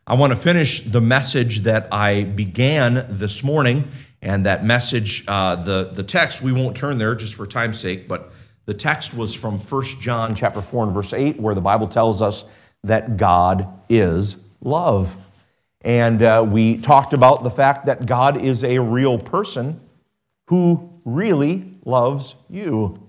I want to finish the message that I began this morning, and that message, the text, we won't turn there just for time's sake, but the text was from 1 John chapter 4 and verse 8, where the Bible tells us that God is love. And we talked about the fact that God is a real person who really loves you.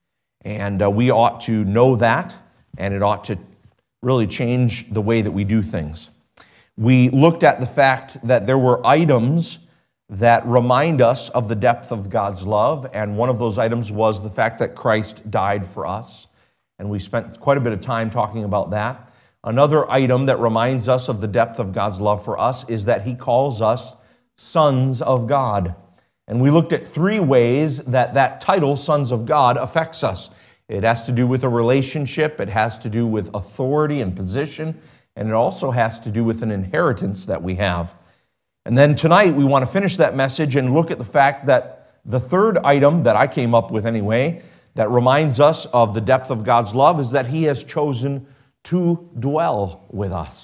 And we ought to know that, and it ought to really change the way that we do things. We looked at the fact that there were items that remind us of the depth of God's love, and one of those items was the fact that Christ died for us, and we spent quite a bit of time talking about that. Another item that reminds us of the depth of God's love for us is that He calls us sons of God. And we looked at three ways that that title, Sons of God, affects us. It has to do with a relationship, it has to do with authority and position, and it also has to do with an inheritance that we have. And then tonight we want to finish that message and look at the fact that the third item that I came up with anyway, that reminds us of the depth of God's love, is that He has chosen to dwell with us.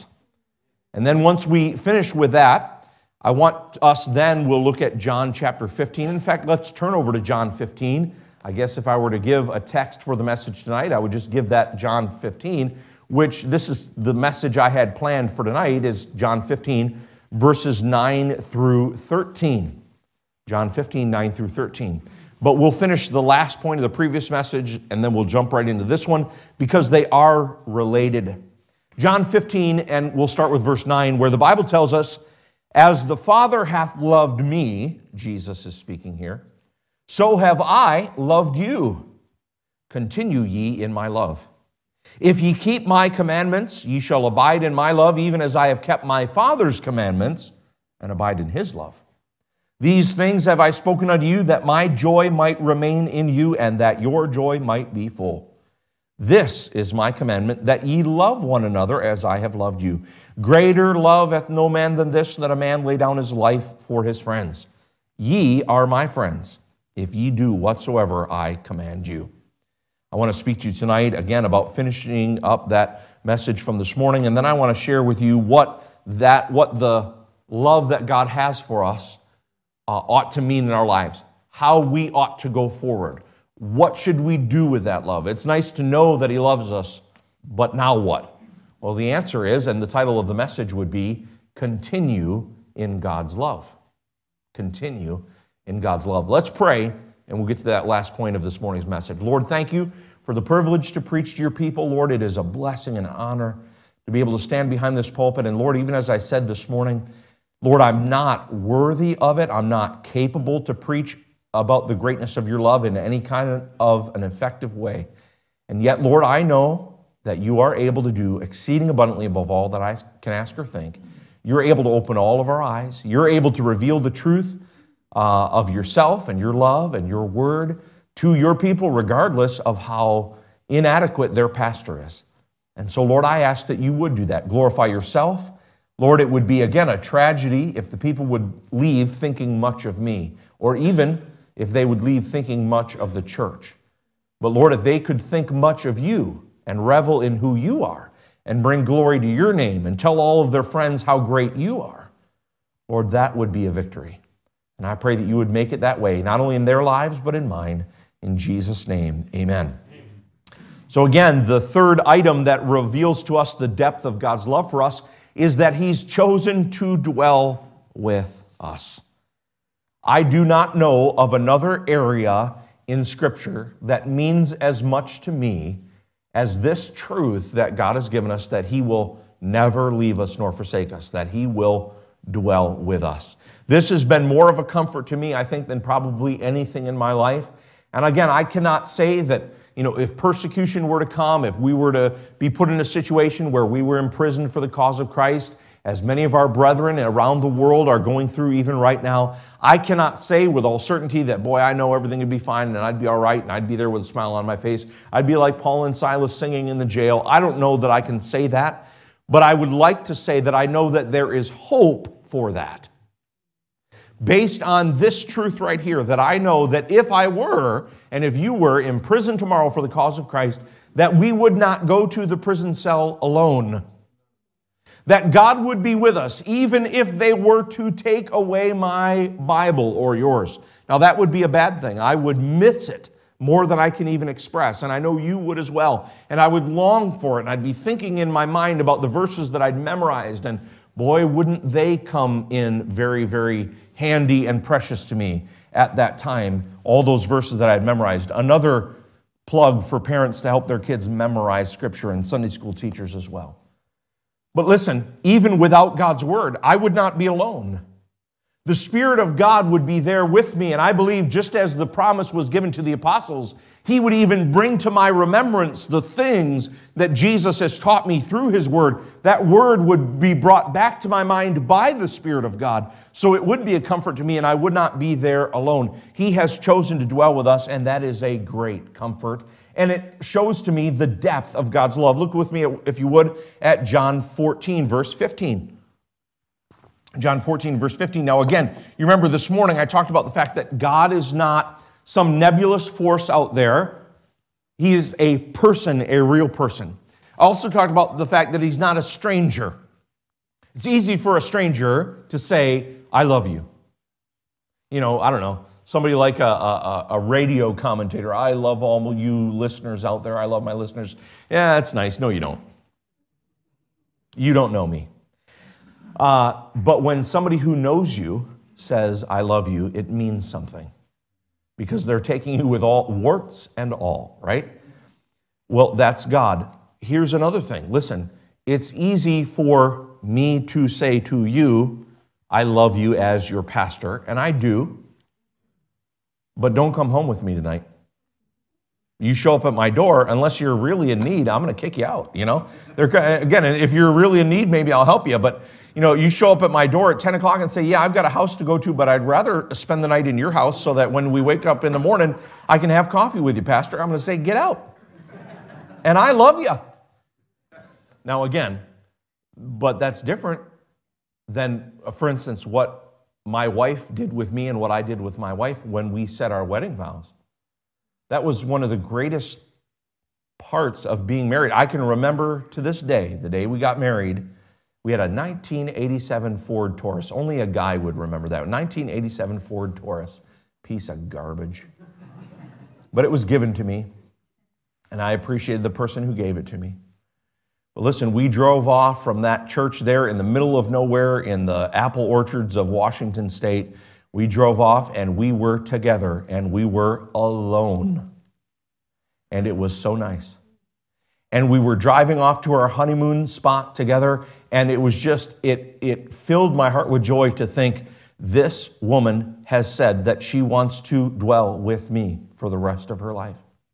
And then once we finish with that, I want us then, we'll look at John chapter 15. In fact, let's turn over to John 15. I guess if I were to give a text for the message tonight, I would just give that John 15, which this is the message I had planned for tonight, is John 15, verses 9 through 13. John 15, 9 through 13. But we'll finish the last point of the previous message, and then we'll jump right into this one, because they are related. John 15, and we'll start with verse 9, where the Bible tells us, "As the Father hath loved me," Jesus is speaking here, "so have I loved you. Continue ye in my love. If ye keep my commandments, ye shall abide in my love, even as I have kept my Father's commandments, and abide in his love. These things have I spoken unto you, that my joy might remain in you, and that your joy might be full. This is my commandment, that ye love one another as I have loved you. Greater love hath no man than this, that a man lay down his life for his friends. Ye are my friends, if ye do whatsoever I command you." I want to speak to you tonight again about finishing up that message from this morning, and then I want to share with you what the love that God has for us ought to mean in our lives, how we ought to go forward. What should we do with that love? It's nice to know that He loves us, but now what? Well, the answer is, and the title of the message would be, Continue in God's Love. Continue in God's love. Let's pray, and we'll get to that last point of this morning's message. Lord, thank you for the privilege to preach to your people. Lord, it is a blessing and an honor to be able to stand behind this pulpit. And Lord, even as I said this morning, Lord, I'm not worthy of it. I'm not capable to preach about the greatness of your love in any kind of an effective way. And yet, Lord, I know that you are able to do exceeding abundantly above all that I can ask or think. You're able to open all of our eyes. You're able to reveal the truth of yourself and your love and your word to your people, regardless of how inadequate their pastor is. And so, Lord, I ask that you would do that. Glorify yourself. Lord, it would be, again, a tragedy if the people would leave thinking much of me, or even if they would leave thinking much of the church. But Lord, if they could think much of you and revel in who you are and bring glory to your name and tell all of their friends how great you are, Lord, that would be a victory. And I pray that you would make it that way, not only in their lives, but in mine. In Jesus' name, amen. So again, the third item that reveals to us the depth of God's love for us is that He's chosen to dwell with us. I do not know of another area in Scripture that means as much to me as this truth that God has given us, that He will never leave us nor forsake us, that He will dwell with us. This has been more of a comfort to me, I think, than probably anything in my life. And again, I cannot say that, if persecution were to come, if we were to be put in a situation where we were imprisoned for the cause of Christ, as many of our brethren around the world are going through even right now, I cannot say with all certainty that, boy, I know everything would be fine and I'd be all right and I'd be there with a smile on my face. I'd be like Paul and Silas singing in the jail. I don't know that I can say that, but I would like to say that I know that there is hope for that. Based on this truth right here, that I know that if I were, and if you were, imprisoned tomorrow for the cause of Christ, that we would not go to the prison cell alone. that God would be with us, even if they were to take away my Bible or yours. Now, that would be a bad thing. I would miss it more than I can even express, and I know you would as well. And I would long for it, and I'd be thinking in my mind about the verses that I'd memorized, and boy, wouldn't they come in very, very handy and precious to me at that time, all those verses that I'd memorized. Another plug for parents to help their kids memorize Scripture, and Sunday school teachers as well. But listen, even without God's Word, I would not be alone. The Spirit of God would be there with me, and I believe just as the promise was given to the apostles, He would even bring to my remembrance the things that Jesus has taught me through His Word. That Word would be brought back to my mind by the Spirit of God, so it would be a comfort to me, and I would not be there alone. He has chosen to dwell with us, and that is a great comfort. And it shows to me the depth of God's love. Look with me, if you would, at John 14, verse 15. John 14, verse 15. Now again, you remember this morning I talked about the fact that God is not some nebulous force out there. He is a person, a real person. I also talked about the fact that He's not a stranger. It's easy for a stranger to say, I love you. You know, I don't know, somebody like a radio commentator, I love all you listeners out there, I love my listeners. Yeah, that's nice. No, you don't. You don't know me. But when somebody who knows you says, I love you, it means something. Because they're taking you with all warts and all, right? Well, that's God. Here's another thing. Listen, it's easy for me to say to you, I love you as your pastor, and I do, but don't come home with me tonight. You show up at my door, unless you're really in need, I'm going to kick you out, you know? Again, if you're really in need, maybe I'll help you, but you know, you show up at my door at 10 o'clock and say, yeah, I've got a house to go to, but I'd rather spend the night in your house so that when we wake up in the morning, I can have coffee with you, Pastor. I'm going to say, get out. And I love you. Now again, but that's different than, for instance, what my wife did with me and what I did with my wife when we said our wedding vows. That was one of the greatest parts of being married. I can remember to this day, the day we got married, we had a 1987 Ford Taurus. Only a guy would remember that. 1987 Ford Taurus. Piece of garbage. But it was given to me, and I appreciated the person who gave it to me. But listen, we drove off from that church there in the middle of nowhere in the apple orchards of Washington State. We drove off, and we were together, and we were alone. And it was so nice. And we were driving off to our honeymoon spot together, and it was just, it filled my heart with joy to think, this woman has said that she wants to dwell with me for the rest of her life.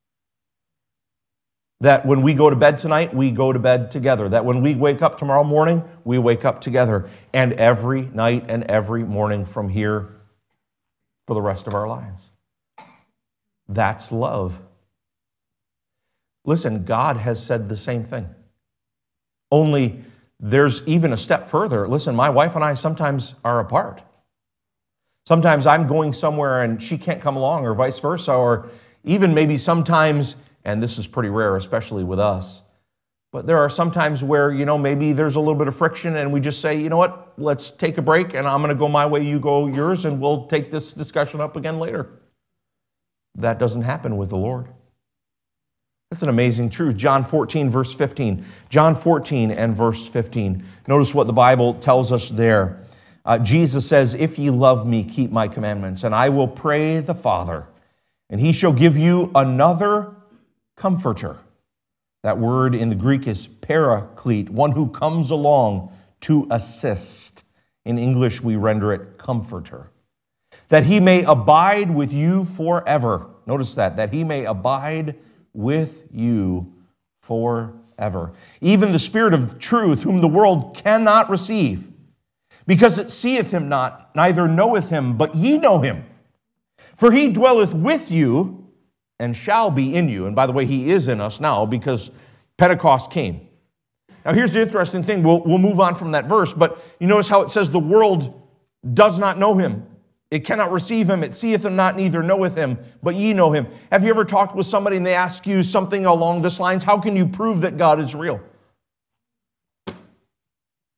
That when we go to bed tonight, we go to bed together. That when we wake up tomorrow morning, we wake up together. And every night and every morning from here for the rest of our lives. That's love. Listen, God has said the same thing. Only there's even a step further. Listen, my wife and I sometimes are apart. Sometimes I'm going somewhere and she can't come along, or vice versa, or even maybe sometimes, and this is pretty rare, especially with us, but there are some times where, you know, maybe there's a little bit of friction and we just say, you know what, let's take a break and I'm going to go my way, you go yours, and we'll take this discussion up again later. That doesn't happen with the Lord. That's an amazing truth. John 14, verse 15. John 14 and verse 15. Notice what the Bible tells us there. Jesus says, if ye love me, keep my commandments, and I will pray the Father, and he shall give you another comforter. That word in the Greek is paraclete, one who comes along to assist. In English, we render it comforter. That he may abide with you forever. Notice that he may abide with you forever. Even the Spirit of truth, whom the world cannot receive, because it seeth him not, neither knoweth him, but ye know him. For he dwelleth with you, and shall be in you. And by the way, he is in us now, because Pentecost came. Now here's the interesting thing. We'll move on from that verse, but you notice how it says the world does not know him. It cannot receive him. It seeth him not, neither knoweth him, but ye know him. Have you ever talked with somebody and they ask you something along this lines? How can you prove that God is real?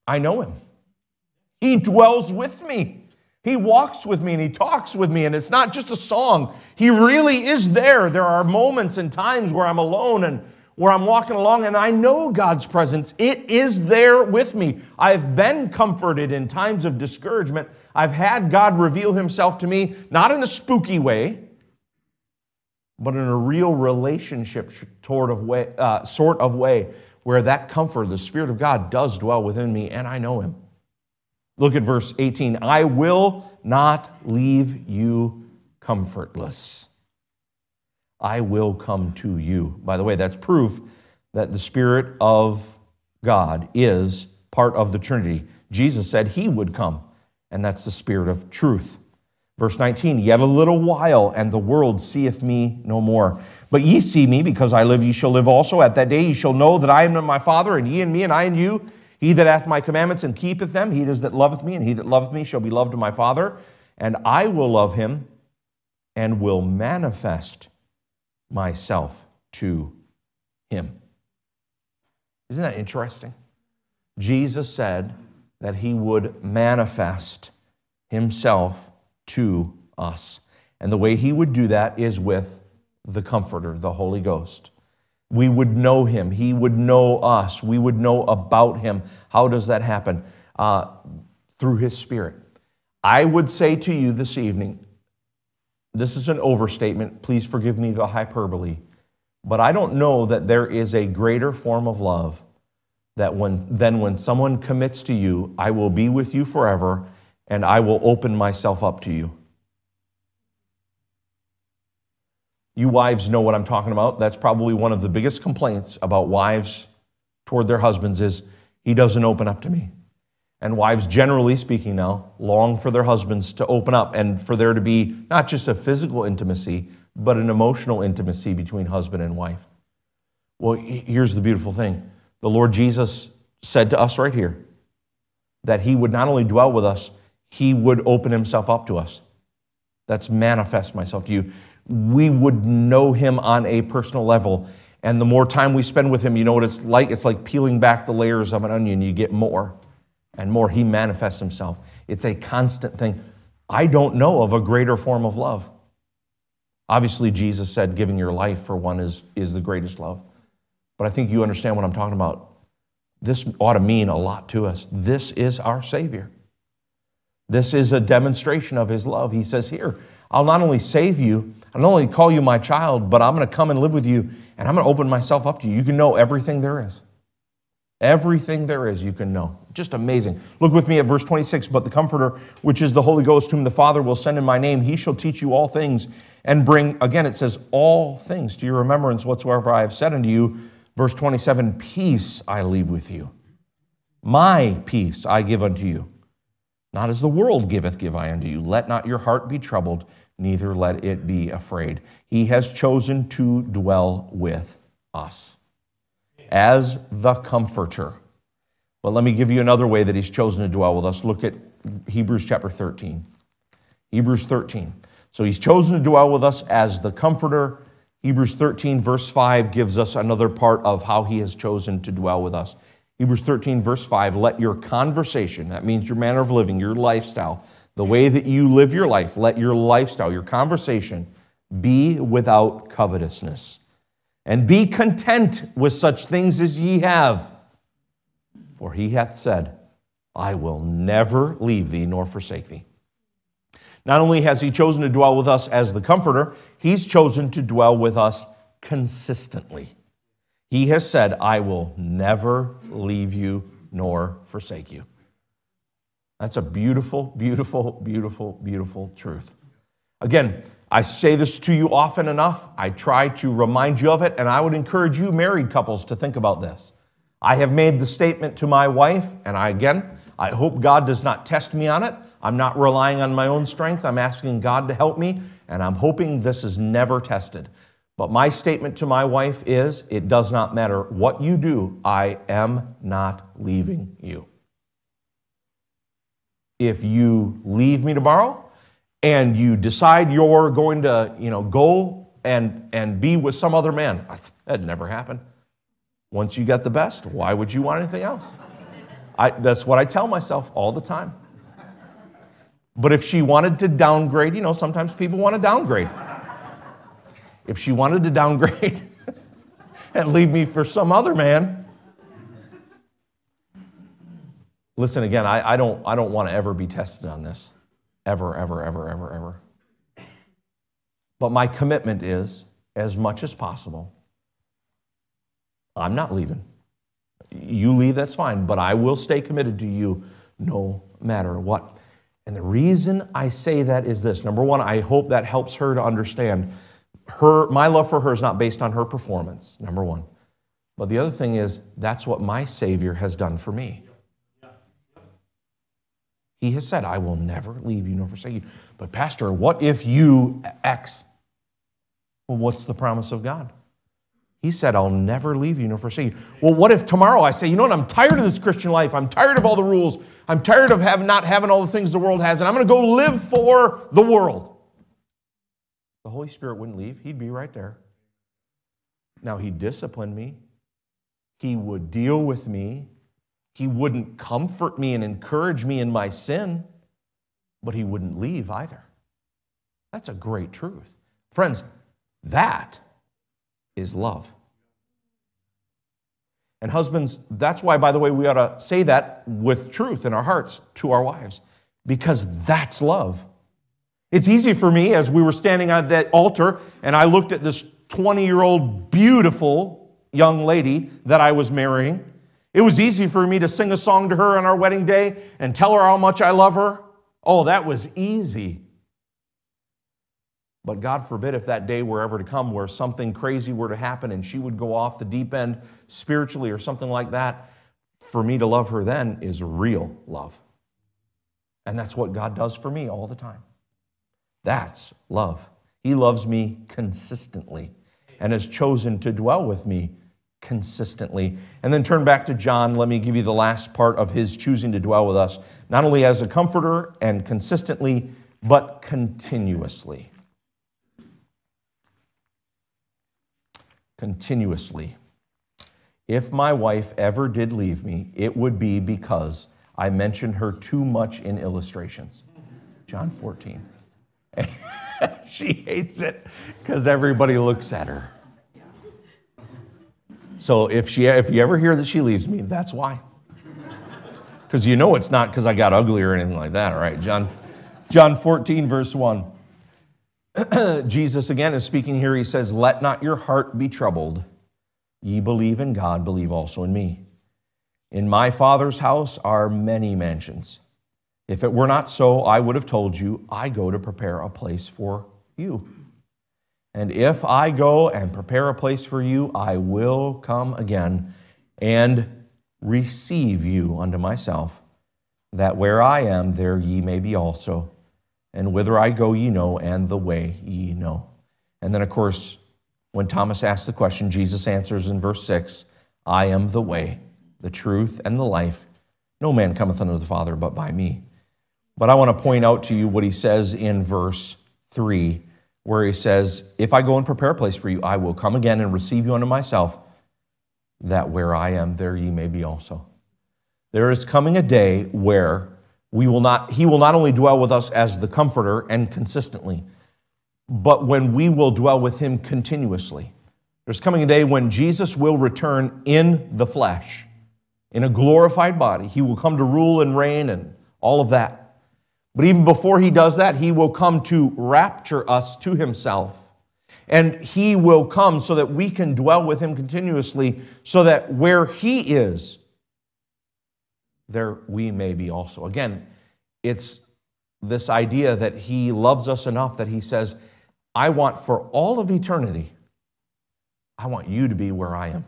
I know him. He dwells with me. He walks with me and he talks with me, and it's not just a song. He really is there. There are moments and times where I'm alone and where I'm walking along and I know God's presence. It is there with me. I've been comforted in times of discouragement. I've had God reveal himself to me, not in a spooky way, but in a real relationship sort of way where that comfort, the Spirit of God, does dwell within me, and I know him. Look at verse 18. I will not leave you comfortless. I will come to you. By the way, that's proof that the Spirit of God is part of the Trinity. Jesus said he would come, and that's the Spirit of truth. Verse 19, yet a little while, and the world seeth me no more. But ye see me, because I live, ye shall live also. At that day ye shall know that I am in my Father, and ye in me, and I in you. He that hath my commandments and keepeth them, he it is that loveth me, and he that loveth me shall be loved of my Father. And I will love him, and will manifest myself to him. Isn't that interesting? Jesus said that he would manifest himself to us. And the way he would do that is with the Comforter, the Holy Ghost. We would know him. He would know us. We would know about him. How does that happen? Through his Spirit. I would say to you this evening, this is an overstatement. Please forgive me the hyperbole. But I don't know that there is a greater form of love than when someone commits to you, I will be with you forever, and I will open myself up to you. You wives know what I'm talking about. That's probably one of the biggest complaints about wives toward their husbands is, he doesn't open up to me. And wives, generally speaking now, long for their husbands to open up and for there to be not just a physical intimacy, but an emotional intimacy between husband and wife. Well, here's the beautiful thing. The Lord Jesus said to us right here that he would not only dwell with us, he would open himself up to us. That's manifest myself to you. We would know him on a personal level. And the more time we spend with him, you know what it's like? It's like peeling back the layers of an onion. You get more and more. He manifests himself. It's a constant thing. I don't know of a greater form of love. Obviously, Jesus said giving your life for one is the greatest love. But I think you understand what I'm talking about. This ought to mean a lot to us. This is our Savior. This is a demonstration of his love. He says here, I'll not only save you, I'll not only call you my child, but I'm going to come and live with you, and I'm going to open myself up to you. You can know everything there is. Everything there is you can know. Just amazing. Look with me at verse 26. But the Comforter, which is the Holy Ghost, whom the Father will send in my name, he shall teach you all things, and bring, again it says, all things to your remembrance whatsoever I have said unto you. Verse 27, peace I leave with you. My peace I give unto you. Not as the world giveth, give I unto you. Let not your heart be troubled, neither let it be afraid. He has chosen to dwell with us as the Comforter. But let me give you another way that he's chosen to dwell with us. Look at Hebrews chapter 13. Hebrews 13. So he's chosen to dwell with us as the Comforter. Hebrews 13 verse 5 gives us another part of how he has chosen to dwell with us. Hebrews 13, verse 5, let your conversation, that means your manner of living, your lifestyle, the way that you live your life, let your lifestyle, your conversation, be without covetousness. And be content with such things as ye have. For he hath said, I will never leave thee nor forsake thee. Not only has he chosen to dwell with us as the Comforter, he's chosen to dwell with us consistently. He has said, I will never leave you nor forsake you. That's a beautiful, beautiful, beautiful, beautiful truth. Again, I say this to you often enough. I try to remind you of it, and I would encourage you married couples to think about this. I have made the statement to my wife, and I hope God does not test me on it. I'm not relying on my own strength. I'm asking God to help me, and I'm hoping this is never tested. But my statement to my wife is, it does not matter what you do, I am not leaving you. If you leave me tomorrow and you decide you're going to, go and be with some other man, that'd never happen. Once you got the best, why would you want anything else? That's what I tell myself all the time. But if she wanted to downgrade, sometimes people want to downgrade. If she wanted to downgrade and leave me for some other man, listen again, I don't want to ever be tested on this. Ever, ever, ever, ever, ever. But my commitment is, as much as possible, I'm not leaving. You leave, that's fine, but I will stay committed to you no matter what. And the reason I say that is this. Number one, I hope that helps her to understand my love for her is not based on her performance, number one. But the other thing is, that's what my Savior has done for me. He has said, I will never leave you nor forsake you. But Pastor, what if you X? Well, what's the promise of God? He said, I'll never leave you nor forsake you. Well, what if tomorrow I say, you know what, I'm tired of this Christian life. I'm tired of all the rules. I'm tired of not having all the things the world has, and I'm going to go live for the world. The Holy Spirit wouldn't leave. He'd be right there. Now, he'd discipline me. He would deal with me. He wouldn't comfort me and encourage me in my sin, but he wouldn't leave either. That's a great truth. Friends, that is love. And husbands, that's why, by the way, we ought to say that with truth in our hearts to our wives, because that's love. It's easy for me, as we were standing at that altar, and I looked at this 20-year-old beautiful young lady that I was marrying. It was easy for me to sing a song to her on our wedding day and tell her how much I love her. Oh, that was easy. But God forbid if that day were ever to come where something crazy were to happen and she would go off the deep end spiritually or something like that. For me to love her then is real love. And that's what God does for me all the time. That's love. He loves me consistently and has chosen to dwell with me consistently. And then turn back to John. Let me give you the last part of his choosing to dwell with us, not only as a comforter and consistently, but continuously. Continuously. If my wife ever did leave me, it would be because I mentioned her too much in illustrations. John 14. And she hates it because everybody looks at her. So if you ever hear that she leaves me, that's why. Because you know it's not because I got ugly or anything like that, all right? John 14, verse 1. Jesus again is speaking here. He says, let not your heart be troubled. Ye believe in God, believe also in me. In my Father's house are many mansions. If it were not so, I would have told you, I go to prepare a place for you. And if I go and prepare a place for you, I will come again and receive you unto myself, that where I am, there ye may be also. And whither I go ye know, and the way ye know. And then, of course, when Thomas asks the question, Jesus answers in verse 6, I am the way, the truth, and the life. No man cometh unto the Father but by me. But I want to point out to you what he says in verse 3, where he says, if I go and prepare a place for you, I will come again and receive you unto myself, that where I am, there ye may be also. There is coming a day where he will not only dwell with us as the comforter and consistently, but when we will dwell with him continuously. There's coming a day when Jesus will return in the flesh, in a glorified body. He will come to rule and reign and all of that. But even before he does that, he will come to rapture us to himself. And he will come so that we can dwell with him continuously, so that where he is, there we may be also. Again, it's this idea that he loves us enough that he says, I want for all of eternity, I want you to be where I am.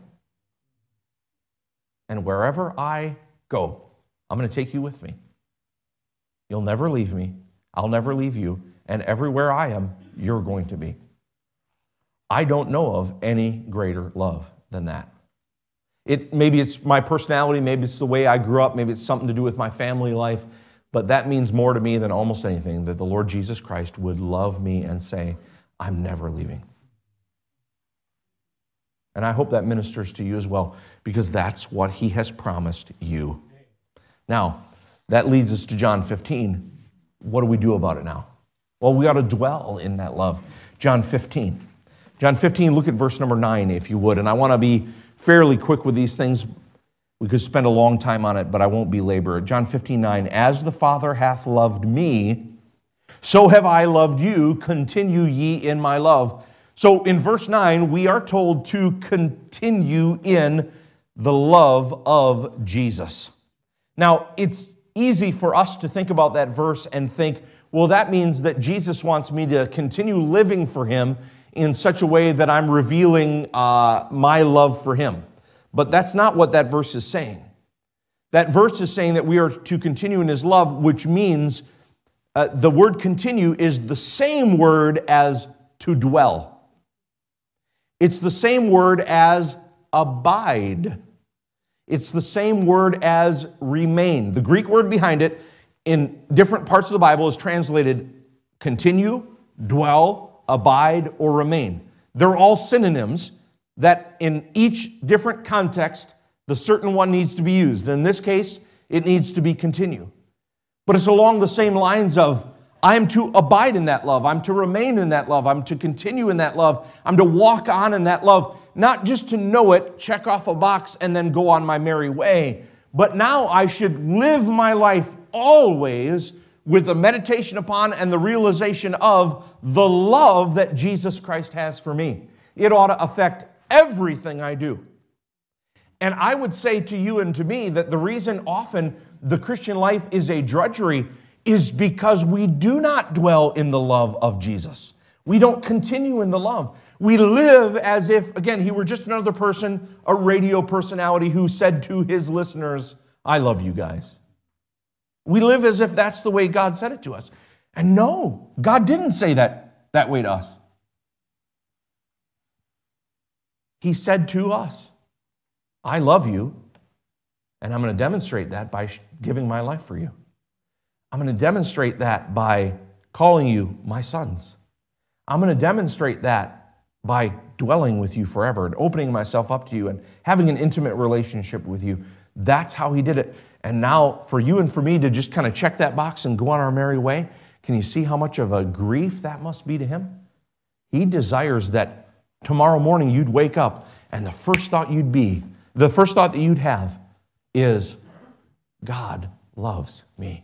And wherever I go, I'm going to take you with me. You'll never leave me. I'll never leave you. And everywhere I am, you're going to be. I don't know of any greater love than that. Maybe it's my personality, maybe it's the way I grew up, maybe it's something to do with my family life, but that means more to me than almost anything, that the Lord Jesus Christ would love me and say, I'm never leaving. And I hope that ministers to you as well, because that's what he has promised you. Now, that leads us to John 15. What do we do about it now? Well, we ought to dwell in that love. John 15. John 15, look at verse number 9, if you would. And I want to be fairly quick with these things. We could spend a long time on it, but I won't belabor it. John 15:9, as the Father hath loved me, so have I loved you. Continue ye in my love. So in verse 9, we are told to continue in the love of Jesus. Now, it's easy for us to think about that verse and think, well, that means that Jesus wants me to continue living for him in such a way that I'm revealing my love for him. But that's not what that verse is saying. That verse is saying that we are to continue in his love, which means the word continue is the same word as to dwell. It's the same word as abide. It's the same word as remain. The Greek word behind it in different parts of the Bible is translated continue, dwell, abide, or remain. They're all synonyms that in each different context, the certain one needs to be used. In this case, it needs to be continue. But it's along the same lines of, I am to abide in that love. I'm to remain in that love. I'm to continue in that love. I'm to walk on in that love. Not just to know it, check off a box, and then go on my merry way. But now I should live my life always with the meditation upon and the realization of the love that Jesus Christ has for me. It ought to affect everything I do. And I would say to you and to me that the reason often the Christian life is a drudgery is because we do not dwell in the love of Jesus. We don't continue in the love. We live as if, again, he were just another person, a radio personality who said to his listeners, I love you guys. We live as if that's the way God said it to us. And no, God didn't say that way to us. He said to us, I love you, and I'm going to demonstrate that by giving my life for you. I'm going to demonstrate that by calling you my sons. I'm going to demonstrate that by dwelling with you forever and opening myself up to you and having an intimate relationship with you. That's how he did it. And now for you and for me to just kind of check that box and go on our merry way, can you see how much of a grief that must be to him? He desires that tomorrow morning you'd wake up and the first thought that you'd have is, God loves me.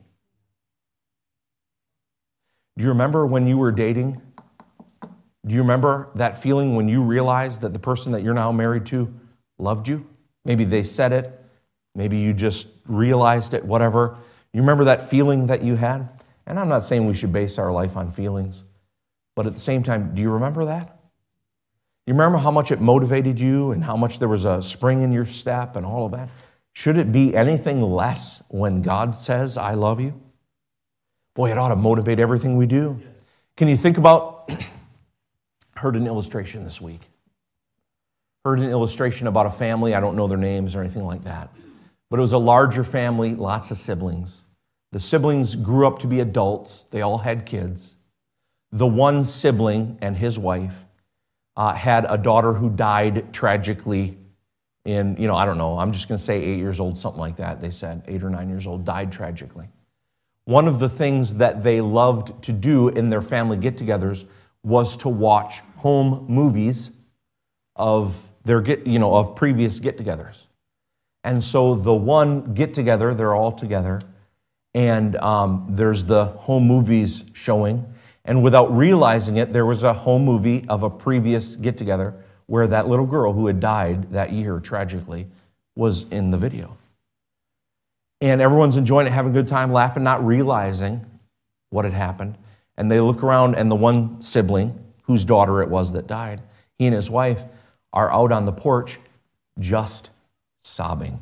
Do you remember when you were dating? Do you remember that feeling when you realized that the person that you're now married to loved you? Maybe they said it. Maybe you just realized it, whatever. You remember that feeling that you had? And I'm not saying we should base our life on feelings, but at the same time, do you remember that? You remember how much it motivated you and how much there was a spring in your step and all of that? Should it be anything less when God says, I love you? Boy, it ought to motivate everything we do. Can you think about, heard an illustration this week. Heard an illustration about a family. I don't know their names or anything like that. But it was a larger family, lots of siblings. The siblings grew up to be adults. They all had kids. The one sibling and his wife had a daughter who died tragically in, I don't know, I'm just going to say 8 years old, something like that. They said 8 or 9 years old, died tragically. One of the things that they loved to do in their family get-togethers was to watch home movies of their of previous get-togethers. And so the one get-together, they're all together, and there's the home movies showing. And without realizing it, there was a home movie of a previous get-together where that little girl who had died that year tragically was in the video. And everyone's enjoying it, having a good time, laughing, not realizing what had happened. And they look around, and the one sibling, whose daughter it was that died, he and his wife are out on the porch just sobbing.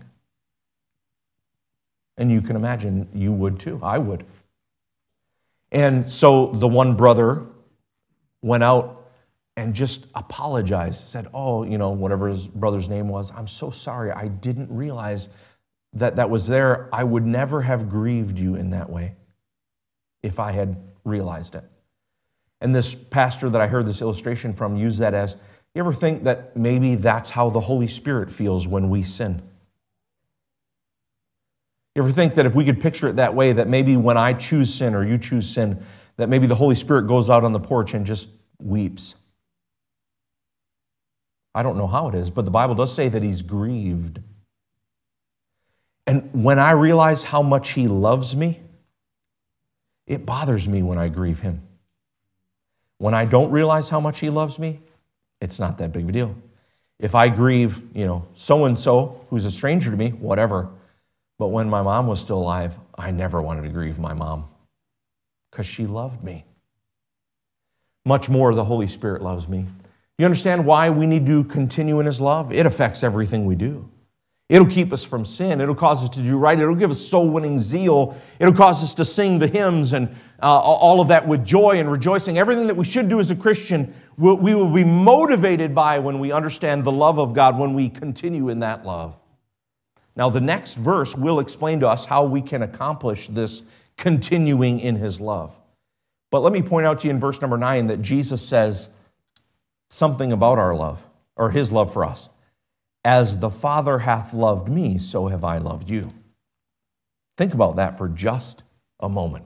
And you can imagine you would too. I would. And so the one brother went out and just apologized, said, whatever his brother's name was, I'm so sorry. I didn't realize that was there. I would never have grieved you in that way if I had realized it. And this pastor that I heard this illustration from used that as, you ever think that maybe that's how the Holy Spirit feels when we sin? You ever think that if we could picture it that way, that maybe when I choose sin or you choose sin, that maybe the Holy Spirit goes out on the porch and just weeps? I don't know how it is, but the Bible does say that he's grieved. And when I realize how much he loves me, it bothers me when I grieve him. When I don't realize how much he loves me, it's not that big of a deal. If I grieve, so-and-so who's a stranger to me, whatever. But when my mom was still alive, I never wanted to grieve my mom because she loved me. Much more the Holy Spirit loves me. You understand why we need to continue in his love? It affects everything we do. It'll keep us from sin. It'll cause us to do right. It'll give us soul-winning zeal. It'll cause us to sing the hymns and all of that with joy and rejoicing. Everything that we should do as a Christian, we will be motivated by when we understand the love of God, when we continue in that love. Now, the next verse will explain to us how we can accomplish this continuing in his love. But let me point out to you in verse number 9 that Jesus says something about our love, or his love for us. As the Father hath loved me, so have I loved you. Think about that for just a moment.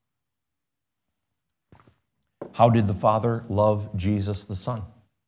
How did the Father love Jesus the Son?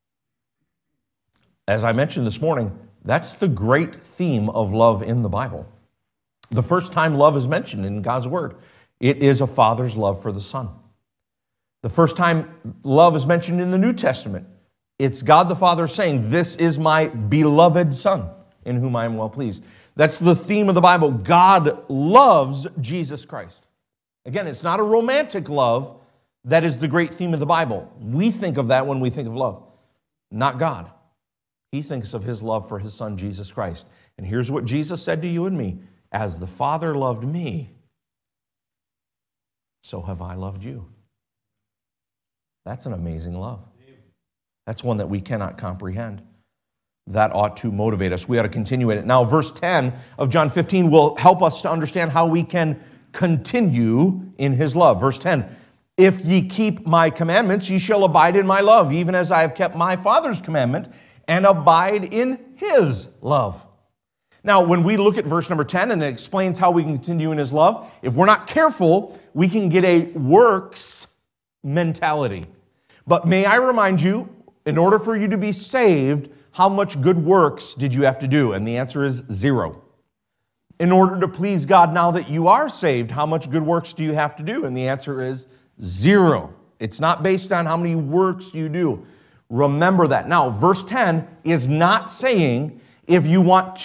As I mentioned this morning, that's the great theme of love in the Bible. The first time love is mentioned in God's Word, it is a father's love for the Son. The first time love is mentioned in the New Testament, it's God the Father saying, "This is my beloved Son, in whom I am well pleased." That's the theme of the Bible. God loves Jesus Christ. Again, it's not a romantic love. That is the great theme of the Bible. We think of that when we think of love. Not God. He thinks of his love for his Son, Jesus Christ. And here's what Jesus said to you and me. As the Father loved me, so have I loved you. That's an amazing love. That's one that we cannot comprehend. That ought to motivate us. We ought to continue in it. Now, verse 10 of John 15 will help us to understand how we can continue in his love. Verse 10, if ye keep my commandments, ye shall abide in my love, even as I have kept my Father's commandment and abide in his love. Now, when we look at verse number 10 and it explains how we can continue in his love, if we're not careful, we can get a works mentality. But may I remind you, in order for you to be saved, how much good works did you have to do? And the answer is 0. In order to please God now that you are saved, how much good works do you have to do? And the answer is 0. It's not based on how many works you do. Remember that. Now, verse 10 is not saying if you want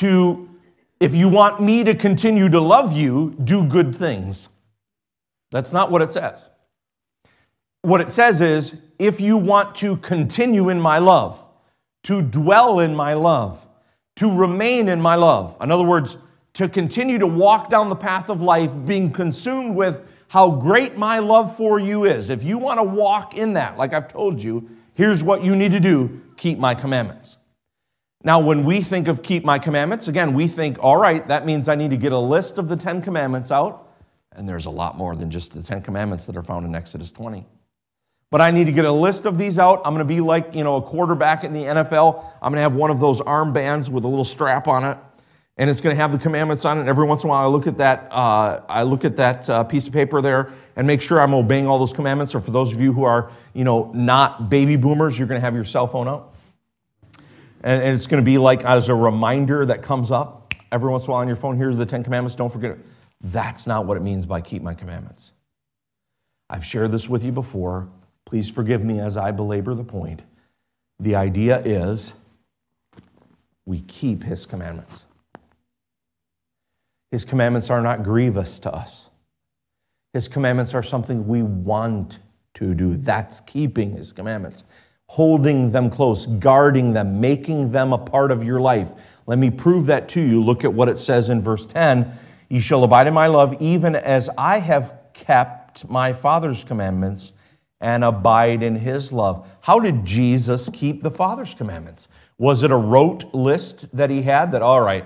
me to continue to love you, do good things. That's not what it says. What it says is, if you want to continue in my love, to dwell in my love, to remain in my love. In other words, to continue to walk down the path of life, being consumed with how great my love for you is. If you want to walk in that, like I've told you, here's what you need to do: keep my commandments. Now, when we think of keep my commandments, again, we think, all right, that means I need to get a list of the 10 commandments out, and there's a lot more than just the 10 commandments that are found in Exodus 20. But I need to get a list of these out. I'm going to be like, a quarterback in the NFL. I'm going to have one of those armbands with a little strap on it, and it's going to have the commandments on it. And every once in a while, I look at that piece of paper there and make sure I'm obeying all those commandments. Or for those of you who are, not baby boomers, you're going to have your cell phone out, and it's going to be like as a reminder that comes up every once in a while on your phone. Here's the 10 commandments. Don't forget it. That's not what it means by keep my commandments. I've shared this with you before. Please forgive me as I belabor the point. The idea is we keep his commandments. His commandments are not grievous to us. His commandments are something we want to do. That's keeping his commandments. Holding them close, guarding them, making them a part of your life. Let me prove that to you. Look at what it says in verse 10. Ye shall abide in my love, even as I have kept my Father's commandments and abide in his love. How did Jesus keep the Father's commandments? Was it a rote list that he had that, all right,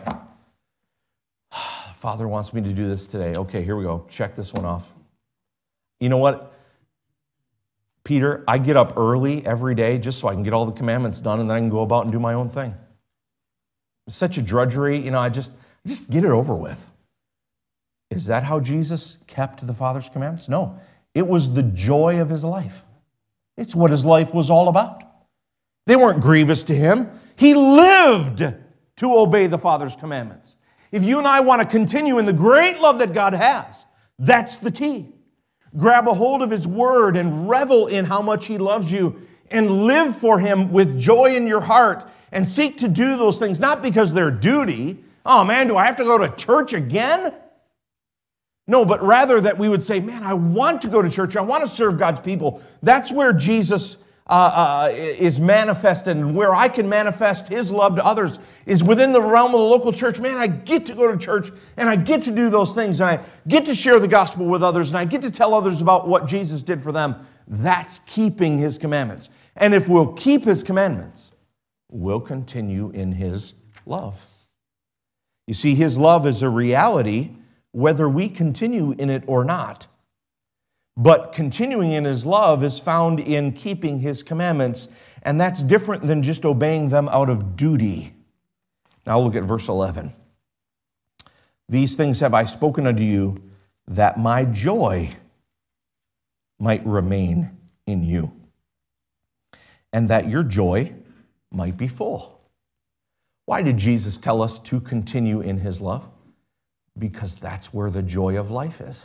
Father wants me to do this today. Okay, here we go. Check this one off. You know what, Peter, I get up early every day just so I can get all the commandments done, and then I can go about and do my own thing. It's such a drudgery, I just get it over with. Is that how Jesus kept the Father's commandments? No. It was the joy of his life. It's what his life was all about. They weren't grievous to him. He lived to obey the Father's commandments. If you and I want to continue in the great love that God has, that's the key. Grab a hold of his word and revel in how much he loves you and live for him with joy in your heart and seek to do those things, not because they're duty. Oh man, do I have to go to church again? No, but rather that we would say, man, I want to go to church. I want to serve God's people. That's where Jesus is manifested, and where I can manifest his love to others is within the realm of the local church. Man, I get to go to church, and I get to do those things, and I get to share the gospel with others, and I get to tell others about what Jesus did for them. That's keeping his commandments. And if we'll keep his commandments, we'll continue in his love. You see, his love is a reality whether we continue in it or not. But continuing in his love is found in keeping his commandments, and that's different than just obeying them out of duty. Now look at verse 11. These things have I spoken unto you, that my joy might remain in you, and that your joy might be full. Why did Jesus tell us to continue in his love? Because that's where the joy of life is.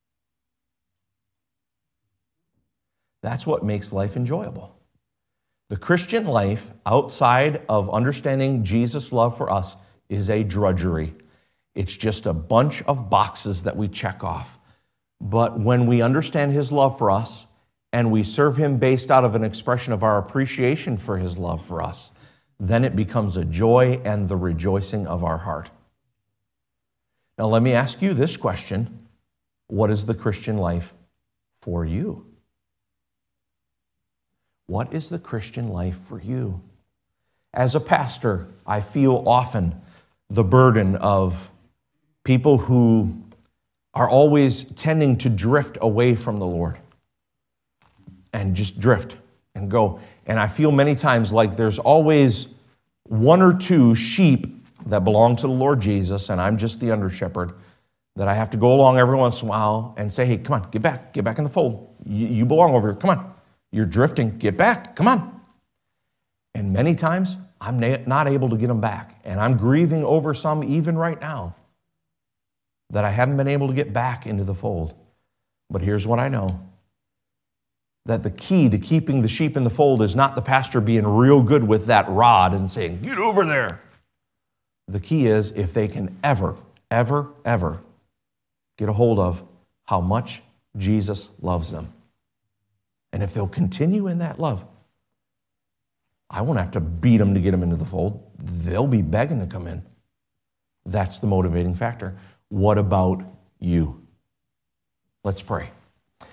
That's what makes life enjoyable. The Christian life, outside of understanding Jesus' love for us, is a drudgery. It's just a bunch of boxes that we check off. But when we understand his love for us, and we serve him based out of an expression of our appreciation for his love for us, then it becomes a joy and the rejoicing of our heart. Now let me ask you this question. What is the Christian life for you? What is the Christian life for you? As a pastor, I feel often the burden of people who are always tending to drift away from the Lord and just drift and go. And I feel many times like there's always one or two sheep that belong to the Lord Jesus, and I'm just the under shepherd, that I have to go along every once in a while and say, hey, come on, get back in the fold. You belong over here, come on. You're drifting, get back, come on. And many times, I'm not able to get them back. And I'm grieving over some even right now that I haven't been able to get back into the fold. But here's what I know. That the key to keeping the sheep in the fold is not the pastor being real good with that rod and saying, get over there. The key is if they can ever get a hold of how much Jesus loves them. And if they'll continue in that love, I won't have to beat them to get them into the fold. They'll be begging to come in. That's the motivating factor. What about you? Let's pray.